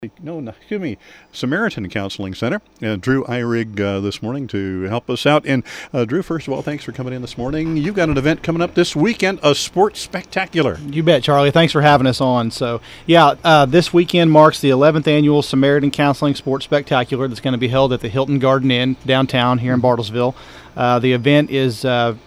No, excuse me, Samaritan Counseling Center. Drew Eyrig this morning to help us out. And Drew, first of all, thanks for coming in this morning. You've got an event coming up this weekend, a sports spectacular. You bet, Charlie. Thanks for having us on. So, this weekend marks the 11th annual Samaritan Counseling Sports Spectacular that's going to be held at the Hilton Garden Inn downtown here in Bartlesville. The event is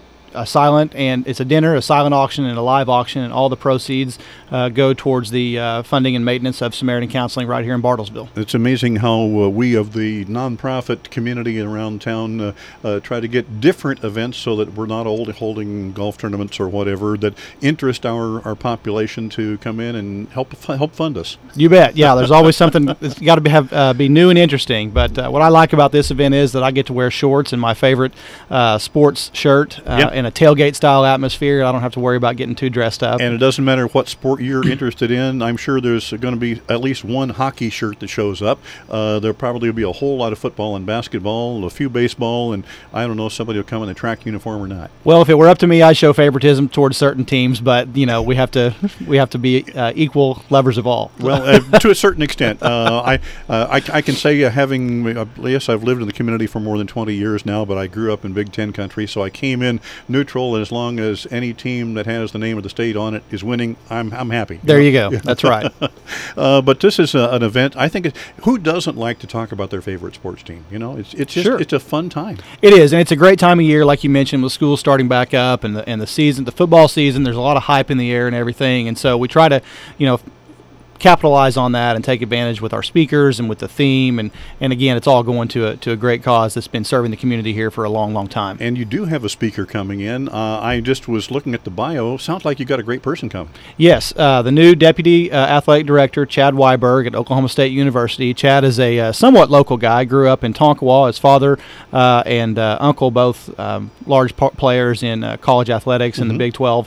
it's a dinner, a silent auction, and a live auction, and all the proceeds go towards the funding and maintenance of Samaritan Counseling right here in Bartlesville. It's amazing how we of the nonprofit community around town try to get different events so that we're not all holding golf tournaments or whatever that interest our population to come in and help fund us. You bet. Yeah, there's always something that's got to be new and interesting. But what I like about this event is that I get to wear shorts and my favorite sports shirt. In a tailgate style atmosphere. I don't have to worry about getting too dressed up. And it doesn't matter what sport you're interested in. I'm sure there's going to be at least one hockey shirt that shows up. There'll probably be a whole lot of football and basketball, a few baseball, and I don't know if somebody will come in a track uniform or not. Well, if it were up to me, I'd show favoritism towards certain teams, but we have to be equal lovers of all. Well, to a certain extent, I can say yes, I've lived in the community for more than 20 years now, but I grew up in Big Ten country, so I came in neutral, and as long as any team that has the name of the state on it is winning, I'm happy. There you go. That's right. But this is an event. I think who doesn't like to talk about their favorite sports team? It's a fun time. It is, and it's a great time of year, like you mentioned, with school starting back up and the season, the football season. There's a lot of hype in the air and everything, and so we try to, capitalize on that and take advantage with our speakers and with the theme, and again, it's all going to a great cause that's been serving the community here for a long time. And you do have a speaker coming in. I just was looking at the bio. Sounds like you got a great person coming. Yes, the new Deputy Athletic Director, Chad Weiberg at Oklahoma State University. Chad is a somewhat local guy, grew up in Tonkawa. His father and uncle, both large players in college athletics in the Big 12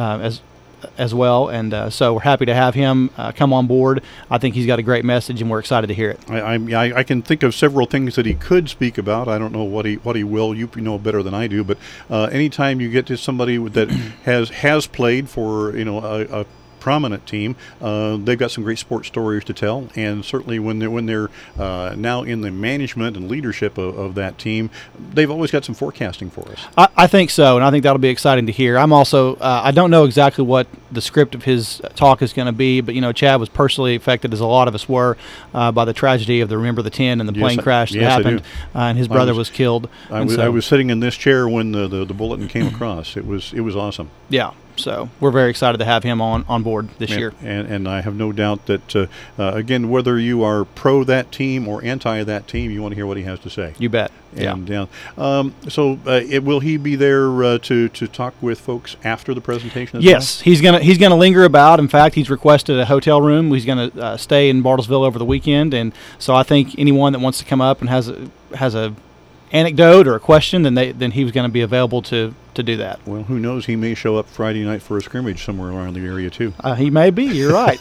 as well, and so we're happy to have him come on board. I think he's got a great message, and we're excited to hear it. I can think of several things that he could speak about. I don't know what he will. You know better than I do, but anytime you get to somebody that has played for a prominent team, they've got some great sports stories to tell, and certainly when they're now in the management and leadership of that team, they've always got some forecasting for us. I think so, and I think that'll be exciting to hear. I'm also I don't know exactly what the script of his talk is going to be, but Chad was personally affected, as a lot of us were, by the tragedy of the Remember the 10 and the plane crash that happened, and his brother was killed. I was sitting in this chair when the bulletin came across. It was awesome. Yeah. So we're very excited to have him on board this year. And I have no doubt that, again, whether you are pro that team or anti that team, you want to hear what he has to say. You bet. And will he be there to talk with folks after the presentation as Yes, well? He's gonna linger about. In fact, he's requested a hotel room. He's going to stay in Bartlesville over the weekend. And so I think anyone that wants to come up and has a anecdote or a question, then he was going to be available to do that. Well, who knows? He may show up Friday night for a scrimmage somewhere around the area too. He may be. You're right.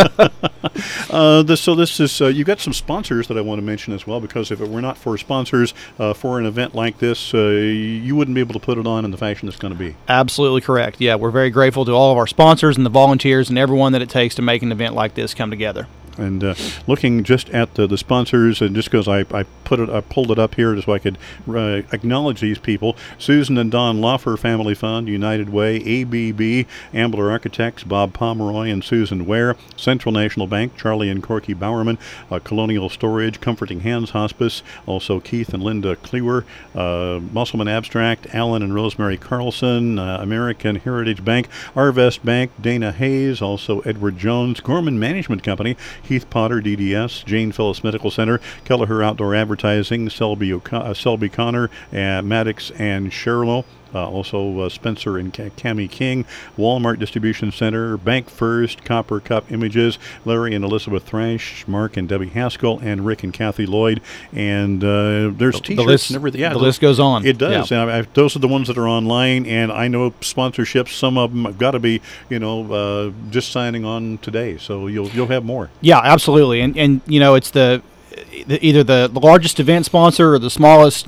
So this is you got some sponsors that I want to mention as well, because if it were not for sponsors for an event like this, you wouldn't be able to put it on in the fashion it's going to be. Absolutely correct. Yeah, we're very grateful to all of our sponsors and the volunteers and everyone that it takes to make an event like this come together. And looking just at the sponsors, and just because I pulled it up here just so I could acknowledge these people: Susan and Don Loffer Family Fund, United Way, ABB, Ambler Architects, Bob Pomeroy and Susan Ware, Central National Bank, Charlie and Corky Bowerman, Colonial Storage, Comforting Hands Hospice, also Keith and Linda Clewer, Musselman Abstract, Alan and Rosemary Carlson, American Heritage Bank, Arvest Bank, Dana Hayes, also Edward Jones, Gorman Management Company, Heath Potter, DDS, Jane Phillips Medical Center, Kelleher Outdoor Advertising, Selby Connor, Maddox and Sherlow, also Spencer and Cami King, Walmart Distribution Center, Bank First, Copper Cup Images, Larry and Elizabeth Thrash, Mark and Debbie Haskell, and Rick and Kathy Lloyd. And there's T-shirts and everything. Yeah, the list goes on. It does. Yeah. And those are the ones that are online, and I know sponsorships, some of them have got to be, just signing on today, so you'll have more. Yeah, absolutely. And it's either the largest event sponsor or the smallest,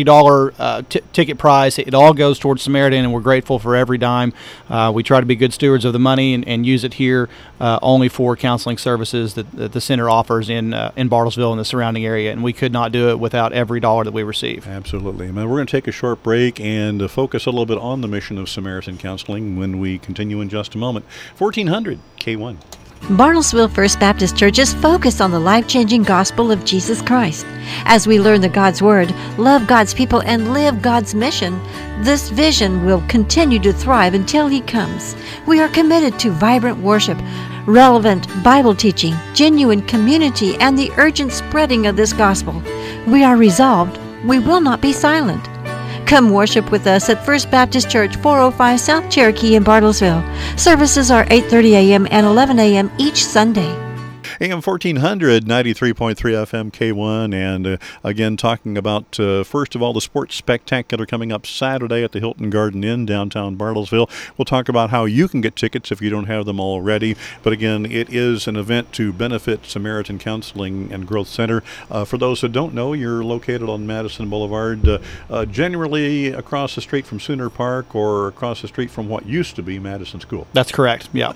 $30 ticket price. It all goes towards Samaritan, and we're grateful for every dime. We try to be good stewards of the money and use it here only for counseling services that the center offers in Bartlesville and the surrounding area, and we could not do it without every dollar that we receive. Absolutely. We're going to take a short break and focus a little bit on the mission of Samaritan Counseling when we continue in just a moment. 1400 K1. Bartlesville First Baptist Church is focused on the life-changing gospel of Jesus Christ. As we learn the God's Word, love God's people, and live God's mission, this vision will continue to thrive until He comes. We are committed to vibrant worship, relevant Bible teaching, genuine community, and the urgent spreading of this gospel. We are resolved. We will not be silent. Come worship with us at First Baptist Church, 405 South Cherokee in Bartlesville. Services are 8:30 a.m. and 11 a.m. each Sunday. AM 1400, 93.3 FM K1, and again talking about, first of all, the sports spectacular coming up Saturday at the Hilton Garden Inn, downtown Bartlesville. We'll talk about how you can get tickets if you don't have them already. But again, it is an event to benefit Samaritan Counseling and Growth Center. For those who don't know, you're located on Madison Boulevard, generally across the street from Sooner Park or across the street from what used to be Madison School. That's correct, yeah.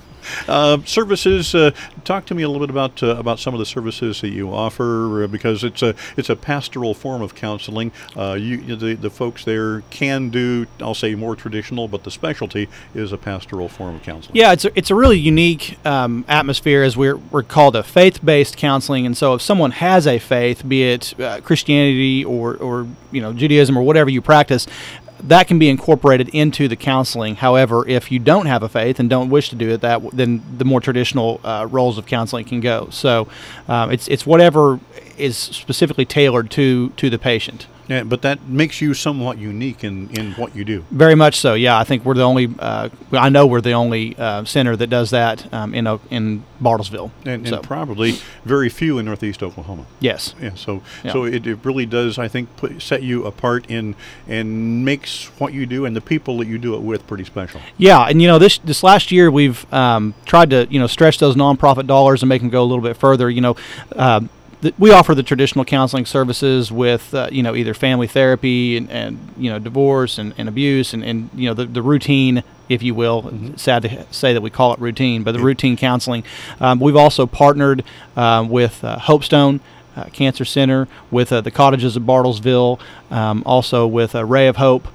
Services. Talk to me a little bit about some of the services that you offer, because it's a pastoral form of counseling. The folks there can do, I'll say, more traditional, but the specialty is a pastoral form of counseling. Yeah, it's a really unique atmosphere, as we're called a faith-based counseling. And so if someone has a faith, be it Christianity or Judaism or whatever you practice, that can be incorporated into the counseling. However, if you don't have a faith and don't wish to do it, then the more traditional roles of counseling can go. So it's whatever is specifically tailored to the patient. Yeah, but that makes you somewhat unique in what you do. Very much so. Yeah, I think we're the only. I know we're the only center that does that in Bartlesville, and probably very few in Northeast Oklahoma. Yes. Yeah. So it really does, I think, set you apart and makes what you do and the people that you do it with pretty special. Yeah, and this last year we've tried to stretch those nonprofit dollars and make them go a little bit further. We offer the traditional counseling services with either family therapy and divorce and abuse and the routine, if you will. Mm-hmm. Sad to say that we call it routine, but the routine counseling. We've also partnered with Hopestone Cancer Center, with the Cottages of Bartlesville, also with Ray of Hope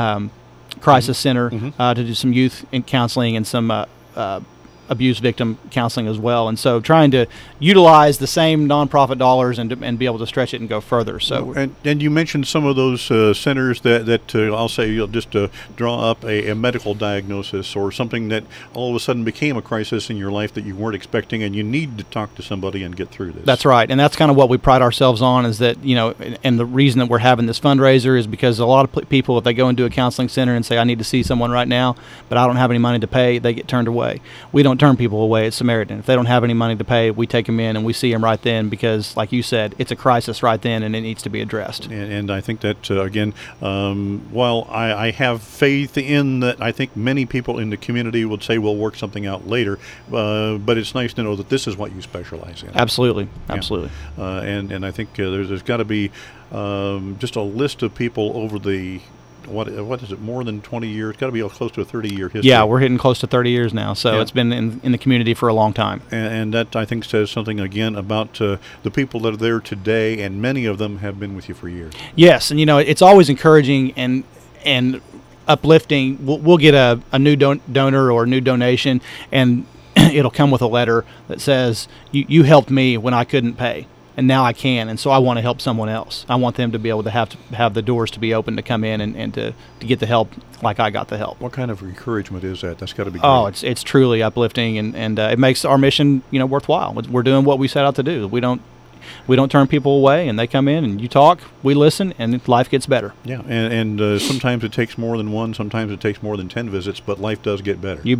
Crisis Center to do some youth counseling and some abuse victim counseling as well. And so trying to utilize the same nonprofit dollars and be able to stretch it and go further. So and you mentioned some of those centers that I'll say you'll just draw up a medical diagnosis or something that all of a sudden became a crisis in your life that you weren't expecting, and you need to talk to somebody and get through this. That's right, and that's kind of what we pride ourselves on, is that and the reason that we're having this fundraiser is because a lot of people, if they go into a counseling center and say, I need to see someone right now, but I don't have any money to pay, they get turned away. We don't turn people away at Samaritan. If they don't have any money to pay, we take them in and we see them right then, because, like you said, it's a crisis right then and it needs to be addressed. And I think that, again, while I have faith in that, I think many people in the community would say we'll work something out later, but it's nice to know that this is what you specialize in. Absolutely. Yeah. And I think there's got to be just a list of people over the what is it, more than 20 years? It's got to be close to a 30-year history. Yeah, we're hitting close to 30 years now, so it's been in the community for a long time. And that, I think, says something, again, about the people that are there today, and many of them have been with you for years. Yes, and it's always encouraging and uplifting. We'll get a new donor or a new donation, and it'll come with a letter that says, you helped me when I couldn't pay, and now I can, and so I want to help someone else. I want them to be able to have the doors to be open to come in and to get the help like I got the help. What kind of encouragement is that? That's got to be great. Oh, it's truly uplifting, and it makes our mission worthwhile. We're doing what we set out to do. We don't turn people away, and they come in and you talk, we listen, and life gets better. Yeah, and sometimes it takes more than one, sometimes it takes more than 10 visits, but life does get better. You bet.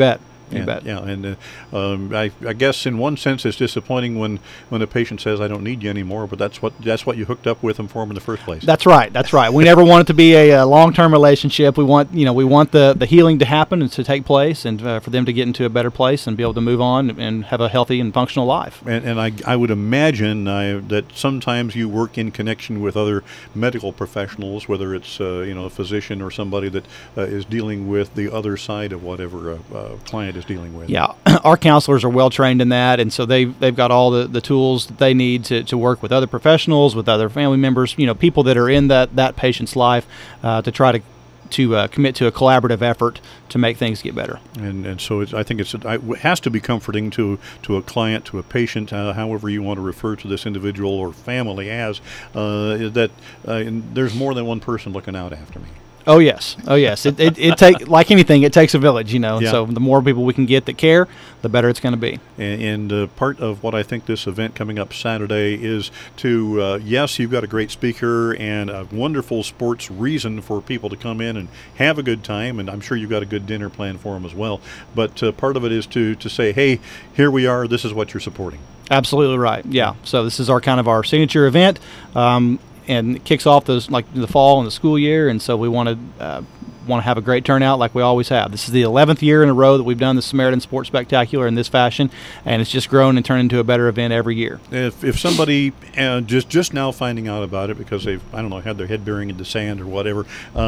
You bet. Yeah, and I guess in one sense it's disappointing when a patient says, "I don't need you anymore," but that's what you hooked up with them for in the first place. That's right. We never want it to be a long-term relationship. We want the healing to happen and to take place, and for them to get into a better place and be able to move on and have a healthy and functional life. And I would imagine that sometimes you work in connection with other medical professionals, whether it's a physician or somebody that is dealing with the other side of whatever a client is dealing with. Yeah, our counselors are well trained in that, and so they've got all the tools that they need to work with other professionals, with other family members, people that are in that patient's life, to try to commit to a collaborative effort to make things get better. And so I think it has to be comforting to a client, to a patient, however you want to refer to this individual or family as, that there's more than one person looking out after me. Oh yes. It take like anything. It takes a village, Yeah. So the more people we can get that care, the better it's going to be. And part of what I think this event coming up Saturday is to yes, you've got a great speaker and a wonderful sports reason for people to come in and have a good time, and I'm sure you've got a good dinner plan for them as well. But part of it is to say, hey, here we are. This is what you're supporting. Absolutely right. Yeah. So this is our signature event. And it kicks off the fall and the school year, and so we want to have a great turnout like we always have. This is the 11th year in a row that we've done the Samaritan Sports Spectacular in this fashion, and it's just grown and turned into a better event every year. If somebody just now finding out about it because they've, I don't know, had their head buried in the sand or whatever,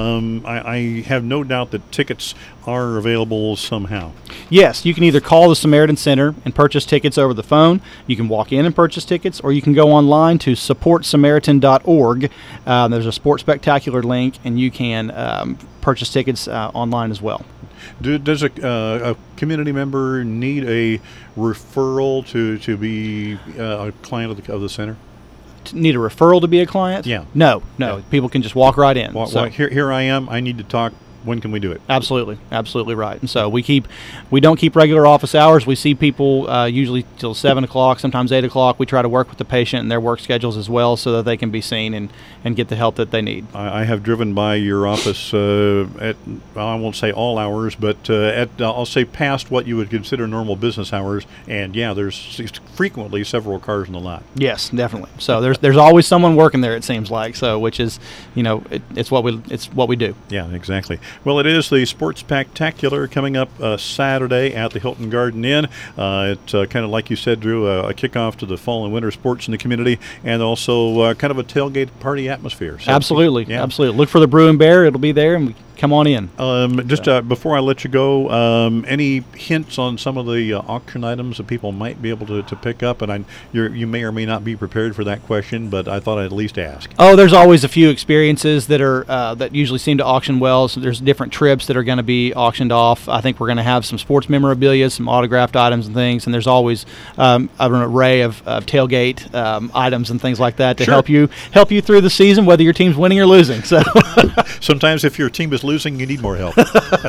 I have no doubt that tickets are available somehow. Yes, you can either call the Samaritan Center and purchase tickets over the phone, you can walk in and purchase tickets, or you can go online to supportsamaritan.org. There's a Sports Spectacular link, and you can purchase tickets online as well. Does a community member need a referral to be a client of the center? Need a referral to be a client? Yeah. No. People can just walk right in. Here I am. I need to talk. When can we do it? Absolutely right. And so we don't keep regular office hours. We see people usually till 7 o'clock, sometimes 8 o'clock. We try to work with the patient and their work schedules as well, so that they can be seen and get the help that they need. I have driven by your office at, I won't say all hours, but I'll say past what you would consider normal business hours. And yeah, there's frequently several cars in the lot. Yes, definitely. So there's always someone working there, it seems like. So which is, it's what we do. Yeah, exactly. Well, it is the Sports Spectacular coming up Saturday at the Hilton Garden Inn. It's kind of like you said, Drew, a kickoff to the fall and winter sports in the community, and also kind of a tailgate party atmosphere. So, absolutely. Yeah. Absolutely. Look for the Brew and Bear. It'll be there, and come on in. Before I let you go, any hints on some of the auction items that people might be able to pick up? And you may or may not be prepared for that question, but I thought I'd at least ask. Oh, there's always a few experiences that are that usually seem to auction well. So there's different trips that are going to be auctioned off. I think we're going to have some sports memorabilia, some autographed items and things, and there's always an array of tailgate items and things like that to help you through the season, whether your team's winning or losing. So sometimes if your team is losing, you need more help.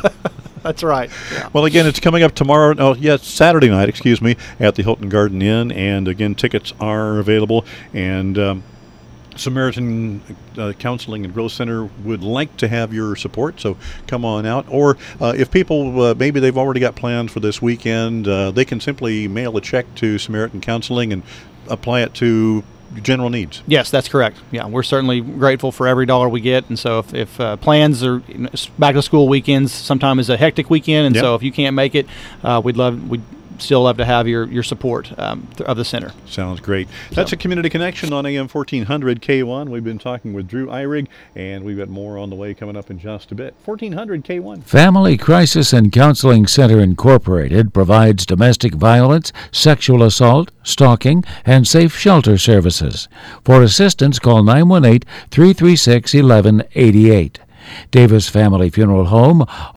That's right. Yeah. Well, again, it's coming up tomorrow. Saturday night, at the Hilton Garden Inn. And again, tickets are available. And Samaritan Counseling and Growth Center would like to have your support, so come on out. Or if people, maybe they've already got plans for this weekend, they can simply mail a check to Samaritan Counseling and apply it to general needs. Yes, that's correct. Yeah, we're certainly grateful for every dollar we get, and so if plans are back to school weekends, sometimes is a hectic weekend, and so if you can't make it, we'd still love to have your support of the center. Sounds great. That's a Community Connection on AM 1400 K1. We've been talking with Drew Eyrig, and we've got more on the way coming up in just a bit. 1400 K1. Family Crisis and Counseling Center Incorporated provides domestic violence, sexual assault, stalking, and safe shelter services. For assistance, call 918-336-1188. Davis Family Funeral Home